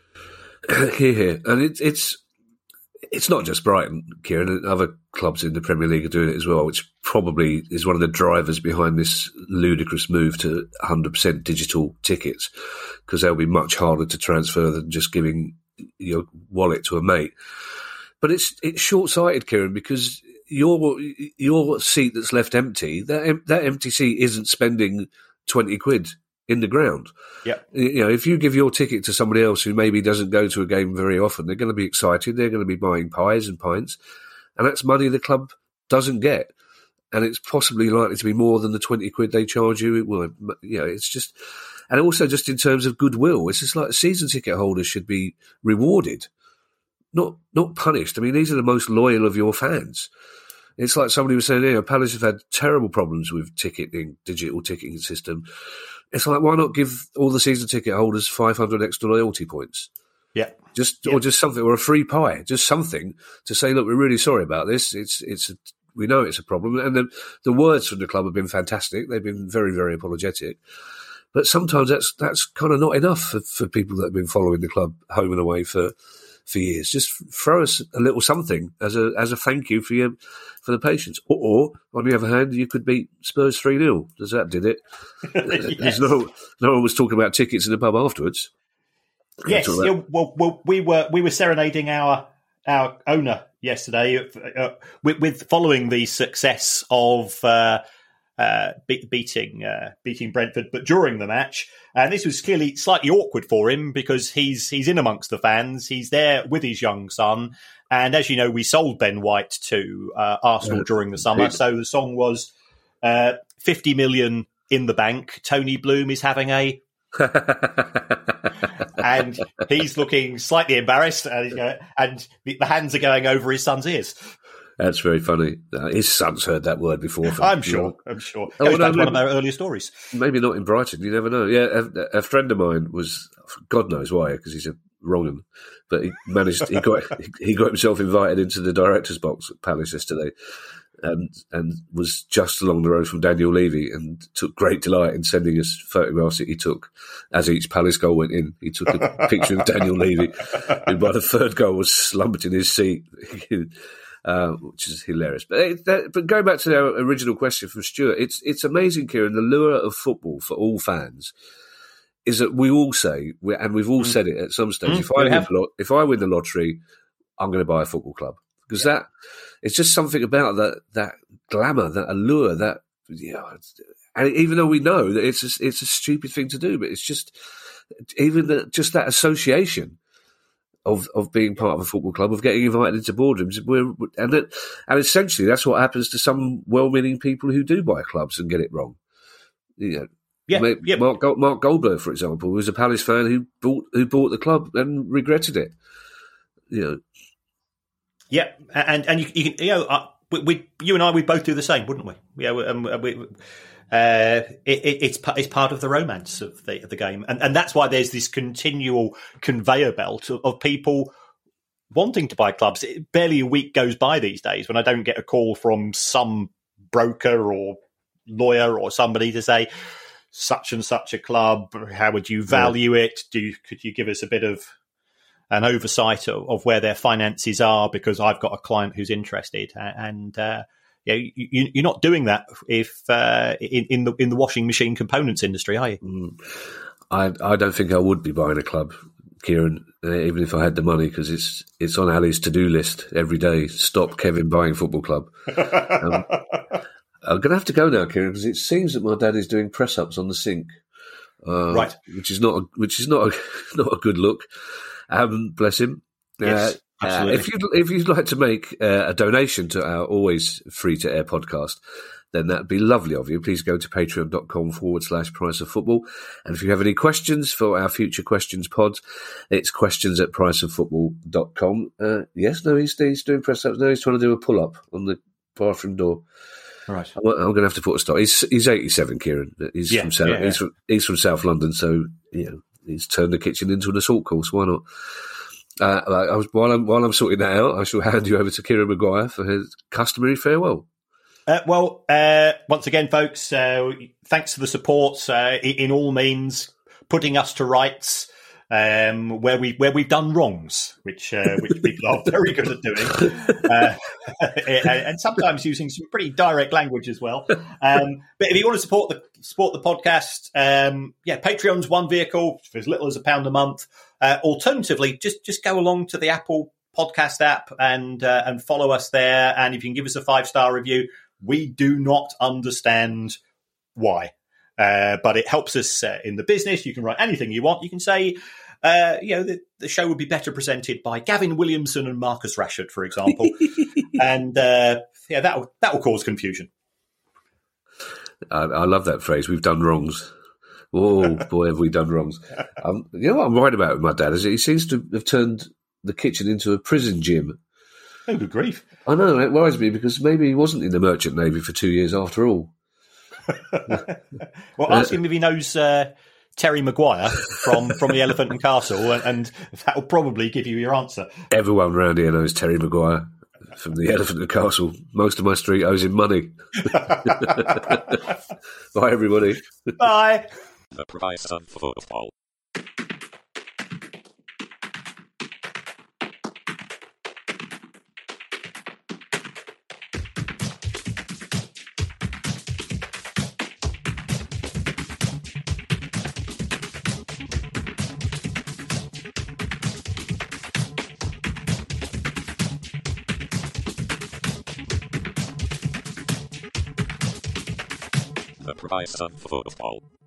Here, here, and it, it's. It's not just Brighton, Kieran. Other clubs in the Premier League are doing it as well, which probably is one of the drivers behind this ludicrous move to one hundred percent digital tickets, because they'll be much harder to transfer than just giving your wallet to a mate. But it's it's short-sighted, Kieran, because your your seat that's left empty, that that empty seat isn't spending twenty quid in the ground. Yeah. You know, if you give your ticket to somebody else who maybe doesn't go to a game very often, they're going to be excited. They're going to be buying pies and pints, and that's money the club doesn't get. And it's possibly likely to be more than the twenty quid they charge you. It will, you know, it's just, and also just in terms of goodwill, it's just like season ticket holders should be rewarded, not, not punished. I mean, these are the most loyal of your fans. It's like somebody was saying, you know, Palace have had terrible problems with ticketing, digital ticketing system. It's like, why not give all the season ticket holders five hundred extra loyalty points? Yeah. Just, yeah. or just something, or a free pie, just something to say, look, we're really sorry about this. It's, it's, a, we know it's a problem. And the, the words from the club have been fantastic. They've been very, very apologetic. But sometimes that's, that's kind of not enough for, for people that have been following the club home and away for, for years. Just throw us a little something as a as a thank you for your for the patience. Or, or on the other hand, you could beat Spurs three nil. Does that did it? Yes. no, no one was talking about tickets in the pub afterwards. Yes, yeah, well, well, we were we were serenading our our owner yesterday uh, with, with following the success of uh, uh, be- beating uh, beating Brentford, but during the match. And this was clearly slightly awkward for him because he's he's in amongst the fans. He's there with his young son. And as you know, we sold Ben White to uh, Arsenal yeah. during the summer. So the song was uh, fifty million in the bank. Tony Bloom is having a... and he's looking slightly embarrassed. And, you know, and the, the hands are going over his son's ears. That's very funny. Uh, his son's heard that word before. From, I'm sure. know. I'm sure. Oh, Goes no, back to maybe, one of our earlier stories. Maybe not in Brighton. You never know. Yeah, a, a friend of mine was, God knows why, because he's a wrong 'un, but he managed. He got he got himself invited into the director's box at Palace yesterday, and and was just along the road from Daniel Levy, and took great delight in sending us photographs that he took as each Palace goal went in. He took a picture of Daniel Levy, who by the third goal was slumped in his seat. Uh, which is hilarious. But it, that, but going back to our original question from Stuart, it's it's amazing, Kieran, the lure of football for all fans is that we all say, and we've all mm. said it at some stage, mm, if, I win the, if I win the lottery, I'm going to buy a football club. Because yeah. that, it's just something about that that glamour, that allure, that, you know, and even though we know that it's a, it's a stupid thing to do, but it's just, even the, just that association of of being part of a football club, of getting invited into boardrooms. We're, and that, and essentially that's what happens to some well-meaning people who do buy clubs and get it wrong. You know, yeah, Mark, yeah. Mark, Mark Goldberg, for example, was a Palace fan who bought who bought the club and regretted it. You know. Yeah, and and you, you can, you know, uh, we, we you and I, we both do the same, wouldn't we? Yeah, we, um, we, Uh, it, it, it's it's part of the romance of the of the game, and and that's why there's this continual conveyor belt of, of people wanting to buy clubs. It, barely a week goes by these days when I don't get a call from some broker or lawyer or somebody to say, such and such a club, how would you value it? Do you, could you give us a bit of an oversight of, of where their finances are? Because I've got a client who's interested, and uh, yeah, you, you're not doing that if uh, in, in the in the washing machine components industry, are you? Mm. I I don't think I would be buying a club, Kieran, even if I had the money, because it's it's on Ali's to do list every day. Stop Kevin buying football club. Um, I'm going to have to go now, Kieran, because it seems that my dad is doing press ups on the sink, uh, right? Which is not a, which is not a, not a good look. Um, bless him. Yes, uh, absolutely. Uh, if you if you'd like to make uh, a donation to our always free to air podcast, then that'd be lovely of you. Please go to patreon.com forward slash price of football. And if you have any questions for our future questions pod, it's questions at priceoffootball dot com. Uh, yes, no, he's, he's doing press ups. No, he's trying to do a pull up on the bathroom door. Right. I'm, I'm going to have to put a stop. He's he's eighty-seven, Kieran. He's yeah, from South. Yeah, yeah. He's from he's from South London, so you know he's turned the kitchen into an assault course. Why not? Uh, I was, while I'm while I'm sorting that out, I shall hand you over to Kieran Maguire for his customary farewell. Uh, well, uh, once again, folks, uh, thanks for the support. Uh, in all means, putting us to rights um, where we where we've done wrongs, which uh, which people are very good at doing, uh, and, and sometimes using some pretty direct language as well. Um, but if you want to support the support the podcast, um, yeah, Patreon's one vehicle for as little as a pound a month. Uh, alternatively, just just go along to the Apple Podcast app and uh, and follow us there. And if you can give us a five star review. We do not understand why, uh, but it helps us uh, in the business. You can write anything you want. You can say, uh, you know, the, the show would be better presented by Gavin Williamson and Marcus Rashford, for example. and uh, yeah, that will that will cause confusion. I, I love that phrase. We've done wrongs. Oh boy, have we done wrongs? Um, you know what I'm right about with my dad is that he seems to have turned the kitchen into a prison gym. Oh, good grief. I know, it worries me because maybe he wasn't in the Merchant Navy for two years after all. Well, ask him if he knows uh, Terry Maguire from, from the Elephant and Castle, and, and that will probably give you your answer. Everyone around here knows Terry Maguire from the Elephant and Castle. Most of my street owes him money. Bye, everybody. Bye. The price of football. The price of football.